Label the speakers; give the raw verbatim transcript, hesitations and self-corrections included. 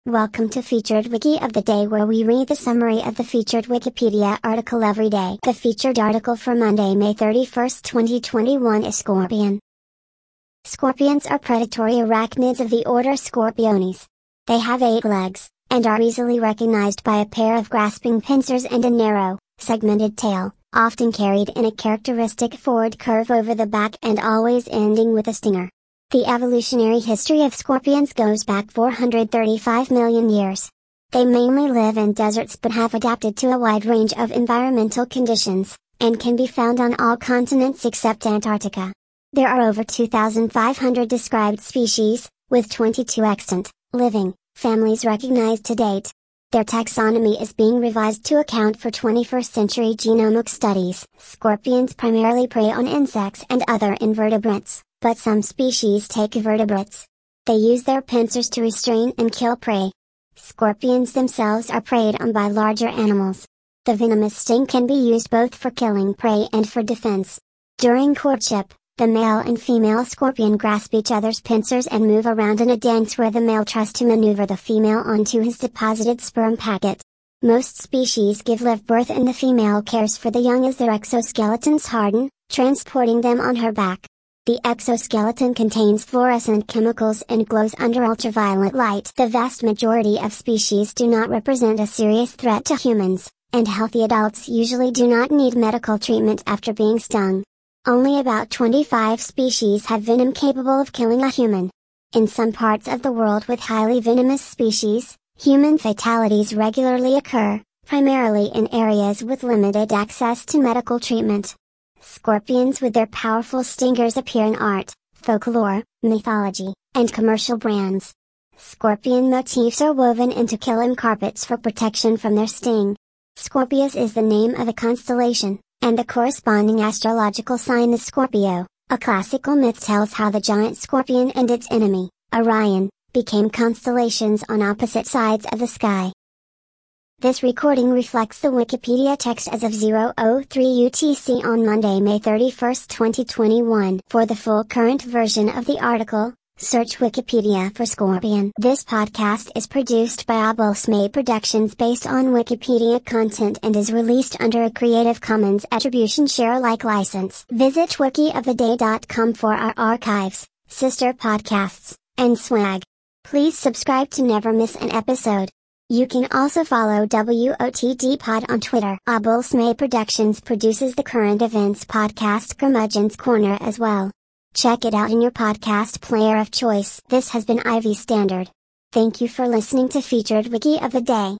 Speaker 1: Welcome to Featured Wiki of the Day, where we read the summary of the featured Wikipedia article every day. The featured article for Monday, May thirty-first, twenty twenty-one is Scorpion. Scorpions are predatory arachnids of the order Scorpiones. They have eight legs, and are easily recognized by a pair of grasping pincers and a narrow, segmented tail, often carried in a characteristic forward curve over the back and always ending with a stinger. The evolutionary history of scorpions goes back four hundred thirty-five million years. They mainly live in deserts but have adapted to a wide range of environmental conditions, and can be found on all continents except Antarctica. There are over two thousand five hundred described species, with twenty-two extant, living, families recognized to date. Their taxonomy is being revised to account for twenty-first century genomic studies. Scorpions primarily prey on insects and other invertebrates, but some species take vertebrates. They use their pincers to restrain and kill prey. Scorpions themselves are preyed on by larger animals. The venomous sting can be used both for killing prey and for defense. During courtship, the male and female scorpion grasp each other's pincers and move around in a dance where the male tries to maneuver the female onto his deposited sperm packet. Most species give live birth and the female cares for the young as their exoskeletons harden, transporting them on her back. The exoskeleton contains fluorescent chemicals and glows under ultraviolet light. The vast majority of species do not represent a serious threat to humans, and healthy adults usually do not need medical treatment after being stung. Only about twenty-five species have venom capable of killing a human. In some parts of the world with highly venomous species, human fatalities regularly occur, primarily in areas with limited access to medical treatment. Scorpions with their powerful stingers appear in art, folklore, mythology, and commercial brands. Scorpion motifs are woven into kilim carpets for protection from their sting. Scorpius is the name of a constellation, and the corresponding astrological sign is Scorpio. A classical myth tells how the giant scorpion and its enemy, Orion, became constellations on opposite sides of the sky. This recording reflects the Wikipedia text as of zero oh three U T C on Monday, May thirty-first, twenty twenty-one. For the full current version of the article, search Wikipedia for Scorpion. This podcast is produced by Abulsmay Productions based on Wikipedia content and is released under a Creative Commons Attribution Share Alike license. Visit wiki of the day dot com for our archives, sister podcasts, and swag. Please subscribe to never miss an episode. You can also follow W O T D Pod on Twitter. Abulsmay Productions produces the current events podcast Curmudgeon's Corner as well. Check it out in your podcast player of choice. This has been Ivy Standard. Thank you for listening to Featured Wiki of the Day.